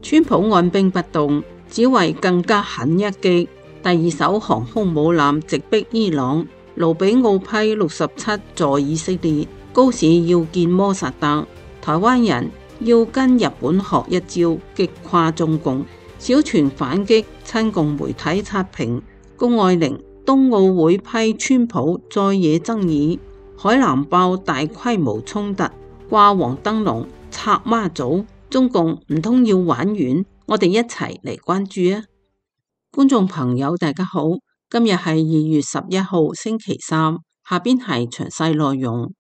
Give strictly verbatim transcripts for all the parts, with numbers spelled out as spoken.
川普按兵不動，只為更加狠一擊。第二艘航空母艦直逼伊朗，盧比奧批六十七助以色列，高市要見摩薩德。台灣人要跟日本學一招，擊垮中共。小泉反擊，親共媒體刷屏。谷愛凌冬奧會批川普再惹爭議。海南爆大規模衝突，掛黃燈籠拆媽祖，中共唔通要玩完？我哋一齊嚟關注啊！觀眾朋友大家好，今日係二月十一號星期三，下邊係詳細內容。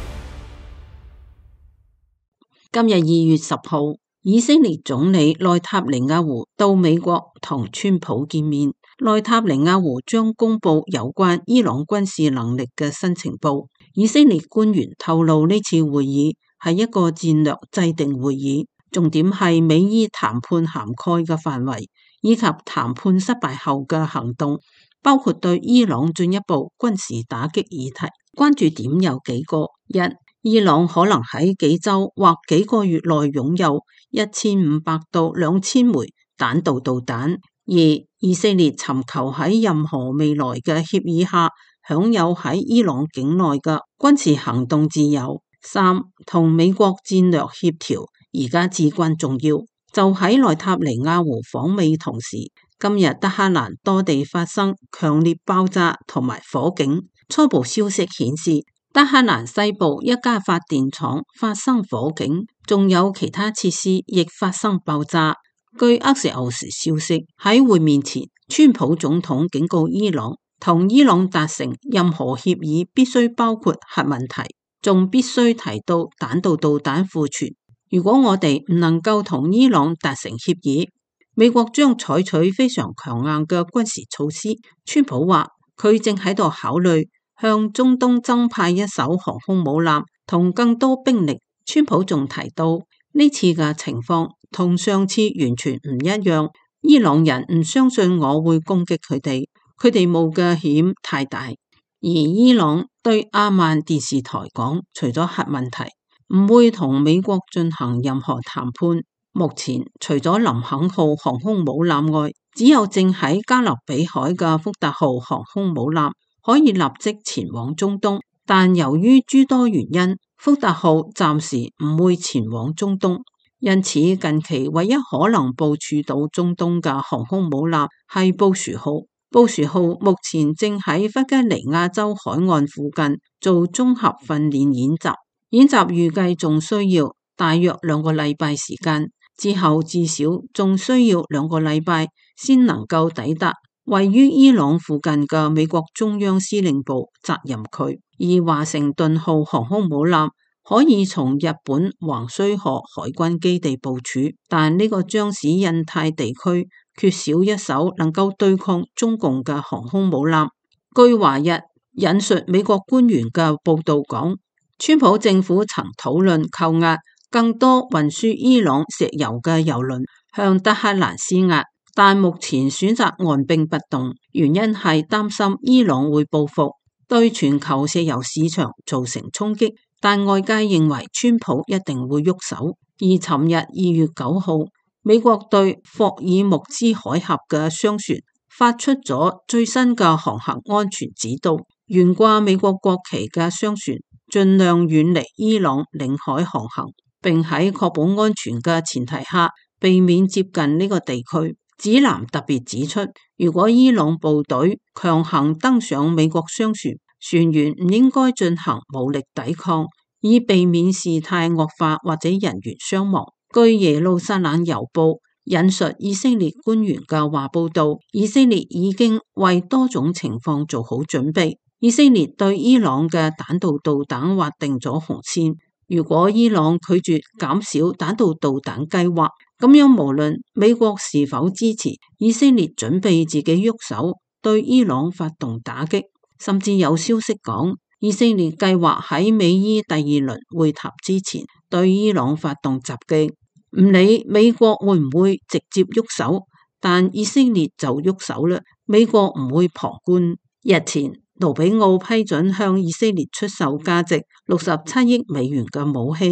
今日二月十號，以色列總理內塔尼亞胡到美國同川普見面。內塔尼亞胡將公布有關伊朗軍事能力嘅新情報。以色列官員透露，呢次會議係一個戰略制定會議，重點係美伊談判涵蓋嘅範圍，以及談判失敗後嘅行動，包括對伊朗進一步軍事打擊議題。關注點有幾個：一、伊朗可能喺幾週或幾個月內擁有一千五百到兩千枚彈道導彈；二、以色列尋求喺任何未來嘅協議下享有喺伊朗境內嘅軍事行動自由；三、同美國戰略協調而家至關重要。就喺內塔尼亞胡訪美同時，今日德黑蘭多地發生強烈爆炸同埋火警。初步消息顯示，德黑蘭西部一家發電廠發生火警，仲有其他設施亦發生爆炸。據厄斯奧斯消息，喺會面前，川普總統警告伊朗，同伊朗達成任何協議必須包括核問題，仲必須提到彈道導彈庫存。如果我哋唔能夠同伊朗達成協議，美國將採取非常強硬嘅軍事措施。川普話佢正喺度考慮向中東增派一艘航空母艦同更多兵力。川普仲提到呢次嘅情況同上次完全唔一樣，伊朗人唔相信我會攻擊佢哋，佢哋冒嘅險太大。而伊朗對阿曼電視台講，除咗核問題，唔會同美國進行任何談判。目前除咗林肯號航空母艦外，只有正喺加勒比海嘅福特號航空母艦可以立即前往中東，但由於諸多原因，福特號暫時唔會前往中東。因此近期唯一可能部署到中東嘅航空母艦係布殊號。布殊號目前正喺弗吉尼亞州海岸附近做綜合訓練演習，演習預計仲需要大約兩個禮拜時間，之後至少仲需要兩個禮拜先能夠抵達位於伊朗附近嘅美國中央司令部責任區。而華盛頓號航空母艦可以從日本橫須賀海軍基地部署，但呢個將使印太地區缺少一艘能夠對抗中共嘅航空母艦。據華日引述美國官員嘅報道講，川普政府曾討論扣押更多運輸伊朗石油嘅油輪，向德黑蘭施壓，但目前選擇按兵不動，原因係擔心伊朗會報復，對全球石油市場造成衝擊。但外界認為川普一定會喐手。而尋日二月九號，美國對霍爾木茲海峽嘅商船發出咗最新嘅航行安全指導，懸掛美國國旗嘅商船盡量遠離伊朗領海航行，並喺確保安全嘅前提下避免接近呢個地區。指南特別指出，如果伊朗部隊強行登上美國商船，船員唔應該進行武力抵抗，以避免事態惡化或者人員傷亡。據耶路撒冷郵報引述以色列官員嘅話報道，以色列已經為多種情況做好準備。以色列對伊朗嘅彈道導彈劃定咗紅線，如果伊朗拒絕減少彈道導彈計劃，咁樣無論美國是否支持，以色列準備自己喐手對伊朗發動打擊。甚至有消息講，以色列計劃喺美伊第二輪會談之前對伊朗發動襲擊。唔理美國會唔會直接喐手，但以色列就喐手啦。美國唔會旁觀。日前，盧比奧批准向以色列出售價值六十七億美元嘅武器。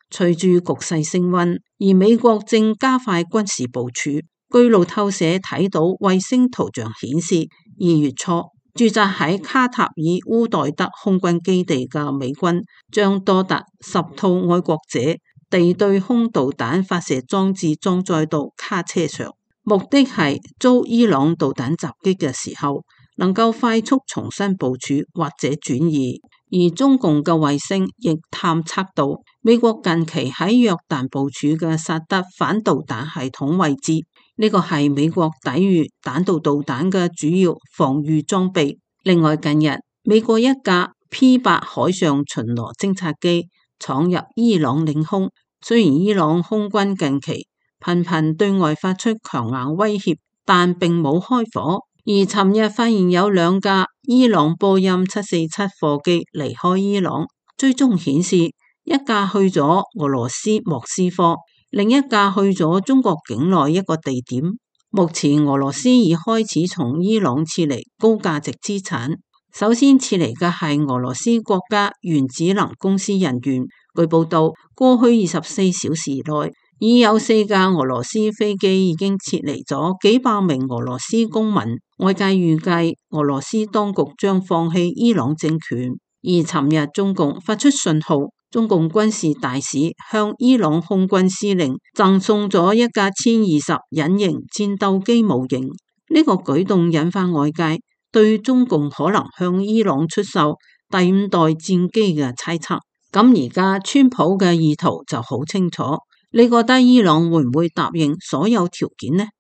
隨住局勢升溫，而美國正加快軍事部署。據路透社睇到衛星圖像顯示，二月初駐紮喺卡塔爾烏代德空軍基地嘅美軍將多達十套愛國者地對空導彈發射裝置裝載到卡車上，目的係遭伊朗導彈襲擊嘅時候能夠快速重新部署或者轉移。而中共嘅衛星亦探測到美國近期喺約旦部署嘅薩德反導彈系統位置，呢個係美國抵禦彈道導彈嘅主要防禦裝備。另外，近日美國一架 P 八海上巡邏偵察機闖入伊朗領空，雖然伊朗空軍近期頻頻對外發出強硬威脅，但並冇開火。而尋日發現有兩架伊朗波音七四七貨機離開伊朗，追蹤顯示一架去咗俄羅斯莫斯科，另一架去咗中國境內一個地點。目前俄羅斯已開始從伊朗撤離高價值資產，首先撤離嘅係俄羅斯國家原子能公司人員。據報道，過去二十四小時內已有四架俄羅斯飛機已經撤離咗幾百名俄羅斯公民。外界預計俄羅斯當局將放棄伊朗政權。而尋日中共發出信號，中共軍事大使向伊朗空軍司令贈送咗一架殲二十隱形戰鬥機模型。呢個舉動引發外界對中共可能向伊朗出售第五代戰機嘅猜測。咁而家川普嘅意圖就好清楚，你覺得伊朗會唔會答應所有條件呢？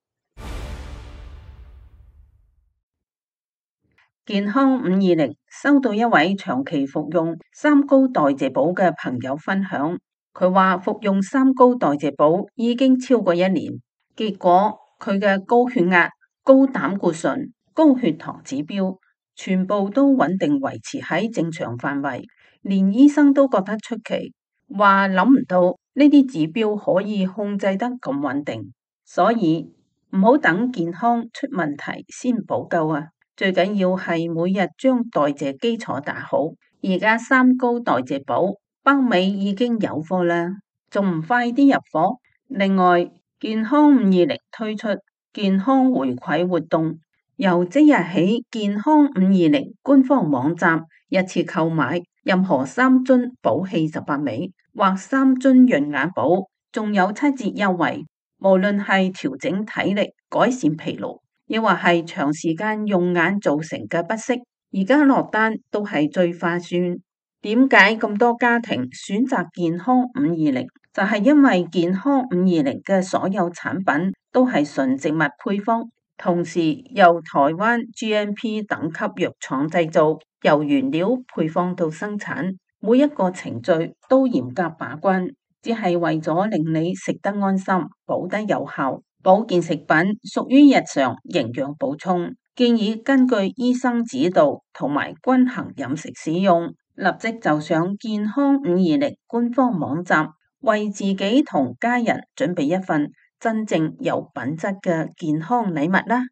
健康五二零收到一位長期服用三高代謝寶嘅朋友分享，佢話服用三高代謝寶已經超過一年，結果佢嘅高血壓、高膽固醇、高血糖指標全部都穩定維持喺正常範圍，連醫生都覺得出奇，話諗唔到呢啲指標可以控制得咁穩定，所以唔好等健康出問題先補救啊！最緊要係每日將代謝基礎打好。而家三高代謝寶北美已經有貨啦，仲唔快啲入貨？另外，健康五二零推出健康回饋活動，由即日起，健康五二零官方網站一次購買任何三樽寶氣十八味或三樽潤眼寶，仲有七折優惠。無論係調整體力、改善疲勞，亦或係長時間用眼造成嘅不適，而家落單都係最划算。點解咁多家庭選擇健康五二零？就係因為健康五二零嘅所有產品都係純植物配方，同時由台灣 G M P 等級藥廠製造，由原料配方到生產，每一個程序都嚴格把關，只係為咗令你食得安心、補得有效。保健食品屬於日常營養補充，建議根據醫生指導同埋均衡飲食使用。立即就上健康五二零官方網站，為自己同家人準備一份真正有品質嘅健康禮物啦！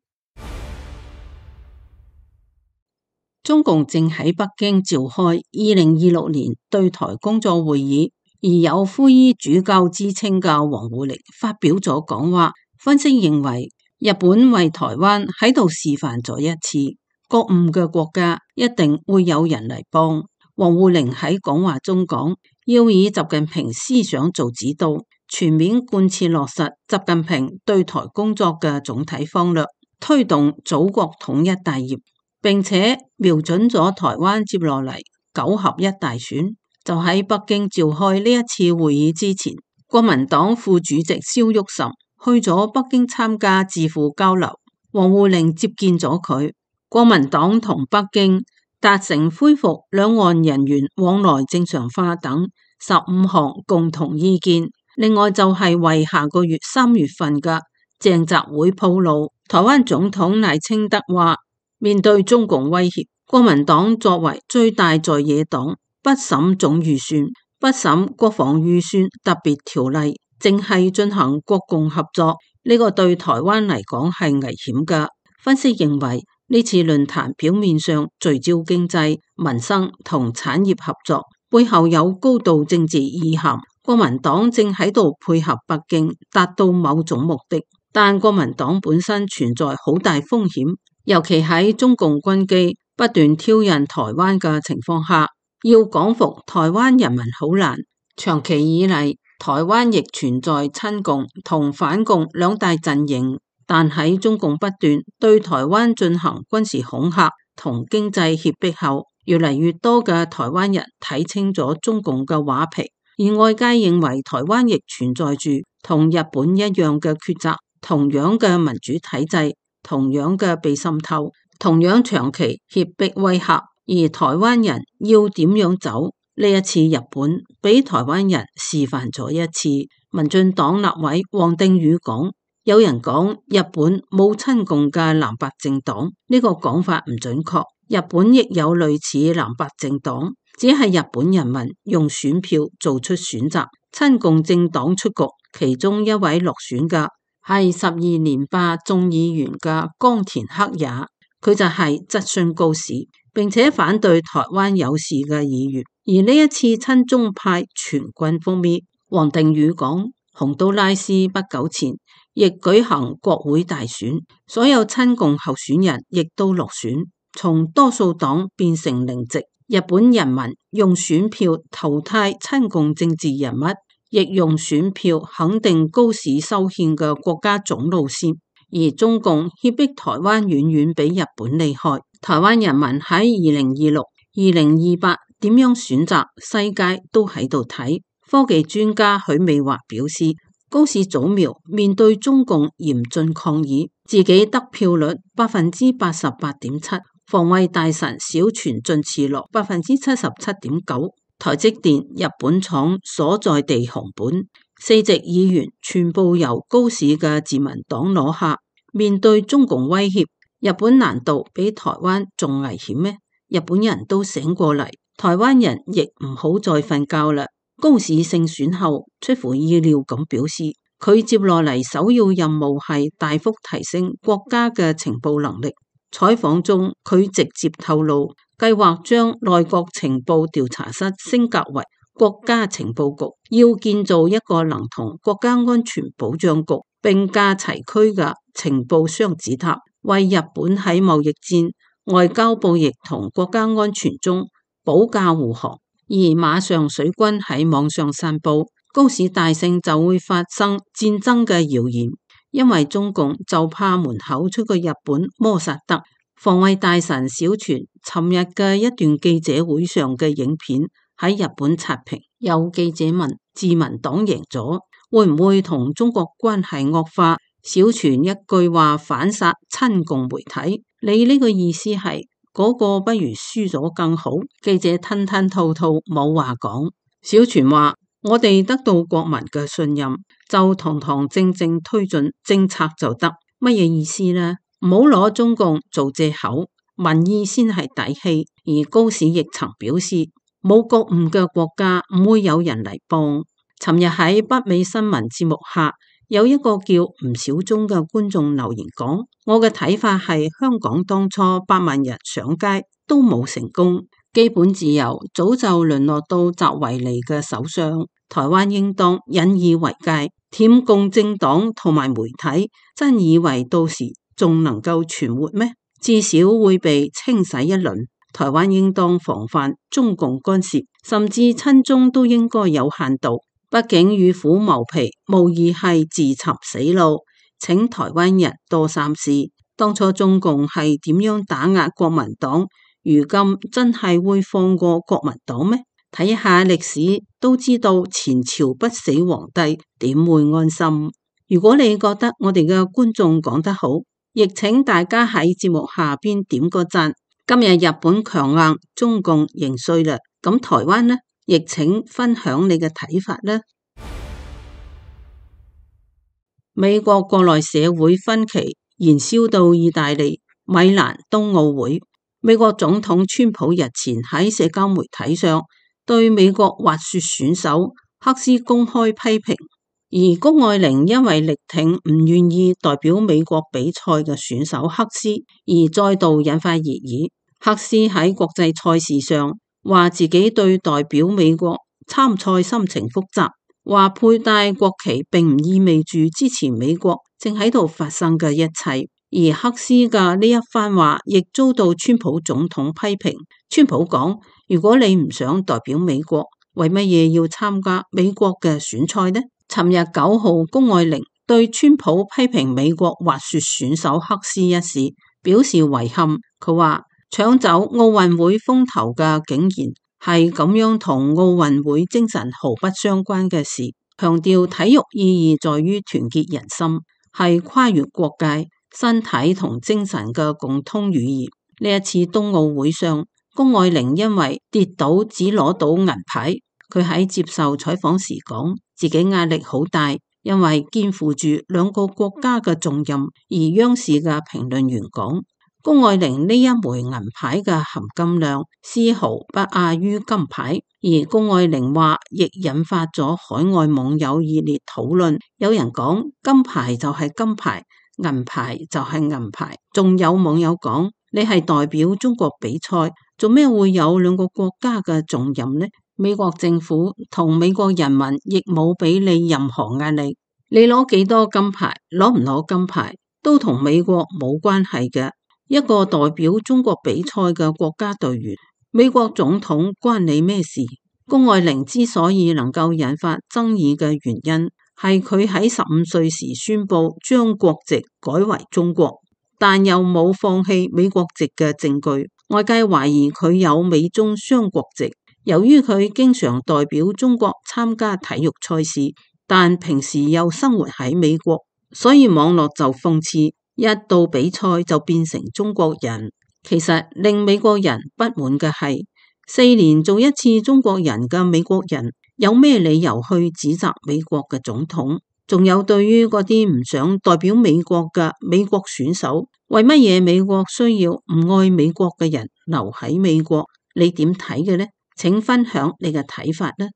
中共正喺北京召開二零二六年對台工作會議，而有灰衣主教之稱嘅王滬寧發表咗講話。分析認為，日本為台灣喺度示範咗一次，覺悟嘅國家一定會有人嚟幫。王滬寧喺講話中講，要以習近平思想做指導，全面貫徹落實習近平對台工作嘅總體方略，推動祖國統一大業，並且瞄準咗台灣接落嚟九合一大選。就喺北京召開呢一次會議之前，國民黨副主席蕭旭岑去咗北京參加智庫交流，王滬寧接見咗佢。國民黨同北京達成恢復兩岸人員往來正常化等十五項共同意見。另外就係為下個月三月份嘅鄭習會鋪路。台灣總統賴清德話，面對中共威脅，國民黨作為最大在野黨，不審總預算，不審國防預算特別條例，正係進行國共合作，呢個對台灣嚟講係危險㗎。分析認為，呢次論壇表面上聚焦經濟、民生同產業合作，背後有高度政治意涵。 國民黨正喺度配合北京達到某種目的，但國民黨本身存在好大風險，尤其喺中共軍機不斷挑釁台灣嘅情況下，要講服台灣人民好難。長期以嚟，台灣亦存在親共同反共兩大陣營，但喺中共不斷對台灣進行軍事恐嚇同經濟脅迫後，越嚟越多嘅台灣人睇清咗中共嘅畫皮，而外界認為台灣亦存在住同日本一樣嘅抉擇，同樣嘅民主體制，同樣嘅被滲透，同樣長期脅迫威嚇，而台灣人要點樣走？呢一次日本俾台灣人示範咗一次。民進黨立委王定宇講，有人講日本冇親共嘅藍白政黨，呢個講法唔準確。日本亦有類似藍白政黨，只係日本人民用選票做出選擇。親共政黨出局，其中一位落選嘅係十二連霸眾議員嘅岡田克也，佢就係質詢高市，並且反對台灣有事嘅議員。而呢一次親中派全軍覆滅，王定宇講，洪都拉斯不久前亦舉行國會大選，所有親共候選人亦都落選，從多數黨變成零席。日本人民用選票淘汰親共政治人物，亦用選票肯定高市修憲嘅國家總路線。而中共脅迫台灣遠遠比日本厲害，台灣人民喺二零二六、二零二八點樣選擇，世界都喺度睇。科技專家許美華表示，高市早苗面對中共嚴峻抗議，自己得票率百分之八十八點七，防衛大臣小泉進次郎百分之七十七點九，台積電日本廠所在地熊本四席議員全部由高市嘅自民黨攞下。面對中共威脅，日本難道比台灣仲危險咩？日本人都醒過嚟，台灣人亦唔好再瞓覺啦。高市勝選後，出乎意料咁表示，佢接落嚟首要任務係大幅提升國家嘅情報能力。採訪中，佢直接透露，計劃將內閣情報調查室升格為國家情報局，要建造一個能同國家安全保障局並駕齊驅嘅情報雙子塔，為日本喺貿易戰、外交部亦同國家安全中保駕護航。而馬上水軍喺網上散布高市大勝就會發生戰爭嘅謠言，因為中共就怕門口出個日本摩薩德。防衛大臣小泉尋日嘅一段記者會上嘅影片喺日本刷屏，有記者問自民黨贏咗會唔會同中國關係惡化？小泉一句話反殺親共媒體，你呢個意思係嗰個不如輸咗更好？記者吞吞吐吐冇話講。小泉話，我哋得到國民嘅信任，就堂堂正正推進政策就得。乜嘢意思呢？唔好攞中共做借口，民意先係底氣。而高市亦曾表示，冇覺悟嘅國家唔會有人嚟幫。尋日喺北美新聞節目下，有一個叫吳小忠嘅觀眾留言講，我嘅睇法係香港當初百萬人上街都冇成功，基本自由早就淪落到習維尼嘅手上。台灣應當引以為戒，舔共政黨同埋媒體，真以為到時仲能夠存活咩？至少會被清洗一輪。台灣應當防範中共干涉，甚至親中都應該有限度。畢竟與虎謀皮，無疑係自尋死路。請台灣人多三思，當初中共係點樣打壓國民黨，如今真係會放過國民黨咩？睇下歷史都知道，前朝不死皇帝點會安心？如果你覺得我哋嘅觀眾講得好，亦請大家喺節目下邊點個讚。今日日本強硬，中共認衰啦，咁台灣呢？亦請分享你嘅睇法啦。美國國內社會分歧延燒到意大利米蘭冬奧會，美國總統川普日前喺社交媒體上對美國滑雪選手赫斯公開批評，而谷愛凌因為力挺唔願意代表美國比賽嘅選手赫斯，而再度引發熱議。赫斯喺國際賽事上話自己對代表美國參賽心情複雜， 話佩戴國旗並唔意味住支持美國正喺度發生嘅一切。而黑斯嘅呢一番話亦遭到川普總統批評。川普講：如果你唔想代表美國，為乜嘢要參加美國嘅選賽呢？尋日九號，龔愛玲對川普批評美國滑雪選手黑斯一事表示遺憾。佢話搶走奧運會風頭嘅竟然係咁樣同奧運會精神毫不相關嘅事，強調體育意義在於團結人心，係跨越國界、身體同精神嘅共通語言。呢一次冬奧會上，龔愛玲因為跌倒只攞到銀牌，佢喺接受採訪時講自己壓力好大，因為肩負住兩個國家嘅重任。而央視嘅評論員講，龔愛玲呢一枚銀牌嘅含金量絲毫不亞於金牌。而龔愛玲話亦引發咗海外網友熱烈討論，有人講金牌就係金牌，銀牌就係銀牌，仲有網友講你係代表中國比賽，做咩會有兩個國家嘅重任呢？美國政府同美國人民亦冇俾你任何壓力，你攞幾多金牌，攞唔攞金牌都同美國冇關係嘅。一個代表中國比賽嘅國家隊員，美國總統關你咩事？龔愛玲之所以能夠引發爭議嘅原因，係佢喺十五歲時宣布將國籍改為中國，但又冇放棄美國籍嘅證據。外界懷疑佢有美中雙國籍。由於佢經常代表中國參加體育賽事，但平時又生活喺美國，所以網絡就諷刺，一到比賽就變成中國人。其實令美國人不滿嘅係，四年做一次中國人嘅美國人，有咩理由去指責美國嘅總統？仲有對於嗰啲唔想代表美國嘅美國選手，為乜嘢美國需要唔愛美國嘅人留喺美國？你點睇嘅呢？請分享你嘅睇法呢。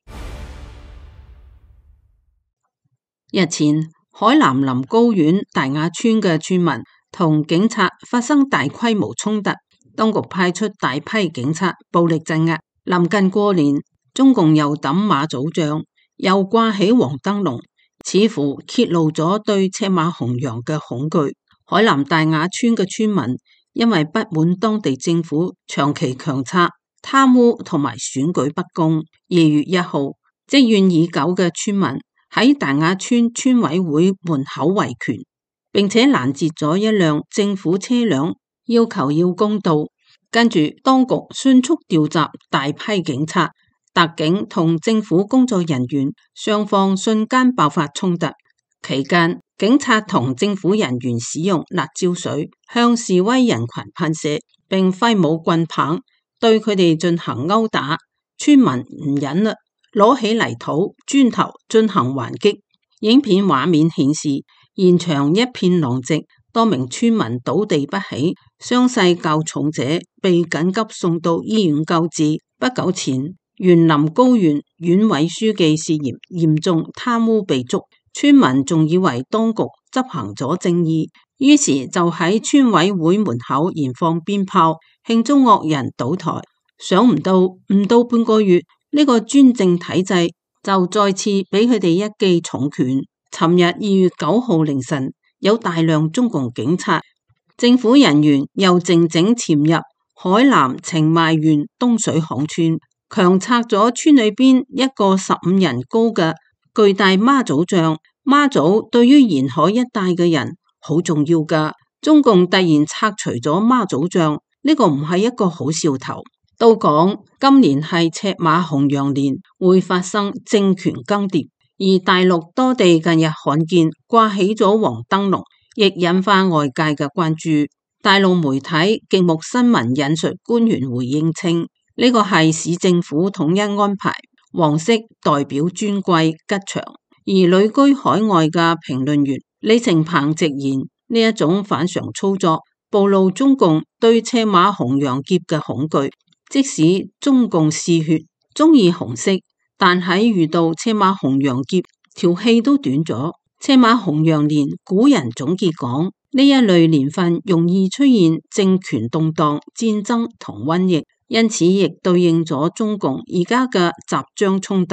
日前，海南臨高縣大雅村嘅村民同警察發生大規模衝突，當局派出大批警察暴力鎮壓。臨近過年，中共又抌媽祖像，又掛起黃燈籠，似乎揭露咗對赤馬紅羊嘅恐懼。海南大雅村嘅村民因為不滿當地政府長期強拆、貪污同埋選舉不公，二月一號，積怨已久嘅村民喺大雅村村委會門口維權，並且攔截咗一輛政府車輛，要求要公道。跟住當局迅速調集大批警察、特警同政府工作人員，雙方瞬間爆發衝突。期間，警察同政府人員使用辣椒水向示威人群噴射，並揮舞棍棒對佢哋進行毆打。村民唔忍啦，攞起泥土、磚頭進行還擊。影片畫面顯示，現場一片狼藉，多名村民倒地不起，傷勢較重者被緊急送到醫院救治。不久前，園林高縣縣委書記涉嫌嚴重貪污被捉，村民仲以為當局執行咗正義，於是就喺村委會門口燃放鞭炮慶祝惡人倒台。想唔到唔到半個月，呢、這個專政體制就再次俾佢哋一記重拳。尋日二月九號凌晨，有大量中共警察、政府人員又靜靜潛入海南澄邁縣東水巷村，強拆咗村裏邊一個十五人高嘅巨大媽祖像。媽祖對於沿海一帶嘅人好重要噶，中共突然拆除咗媽祖像，呢、這個唔係一個好兆頭。都講今年係赤馬紅羊年，會發生政權更迭，而大陸多地近日罕見掛起咗黃燈籠，亦引發外界嘅關注。大陸媒體極目新聞引述官員回應稱，呢、這個係市政府統一安排，黃色代表尊貴吉祥。而旅居海外嘅評論員李成鵬直言，呢一種反常操作暴露中共對赤馬紅羊劫嘅恐懼。即使中共嗜血，中意紅色，但喺遇到赤馬紅羊劫，條氣都短咗。赤馬紅羊年，古人總結講，呢一類年份容易出現政權動盪、戰爭同瘟疫，因此亦對應咗中共而家嘅集章衝突。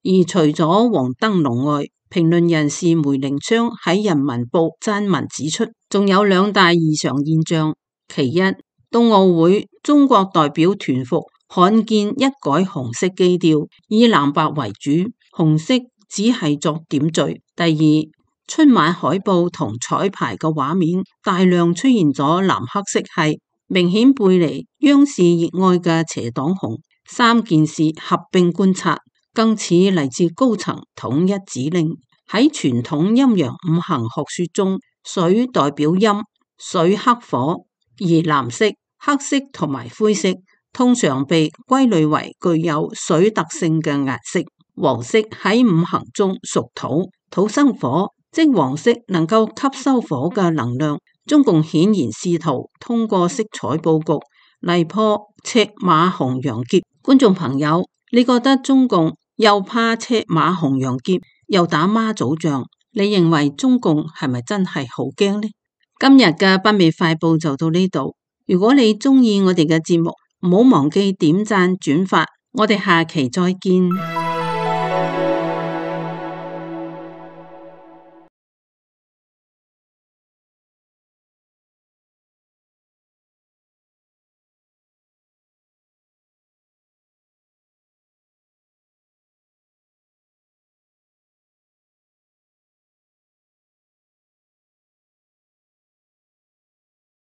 而除咗黃燈籠外，評論人士梅玲昌喺《人民報》撰文指出，仲有兩大異常現象。其一，冬奧會中國代表團服罕見一改紅色基調，以藍白為主，紅色只係作點綴。第二，春晚海報同彩排嘅畫面大量出現咗藍黑色系，明顯背離央視熱愛嘅邪黨紅。三件事合併觀察，更似嚟自高層統一指令。喺傳統陰陽五行學說中，水代表陰，水克火，而藍色、黑色同埋灰色通常被歸類為具有水特性嘅顏色。黃色喺五行中屬土，土生火，即黃色能夠吸收火嘅能量。中共顯然試圖通過色彩佈局嚟破赤馬紅羊劫。觀眾朋友，你覺得中共又怕赤馬紅羊劫，又打媽祖仗，你認為中共係咪真係好驚呢？今日嘅北美快報就到呢度。如果你中意我哋嘅節目，唔好忘記點讚轉發。我哋下期再見。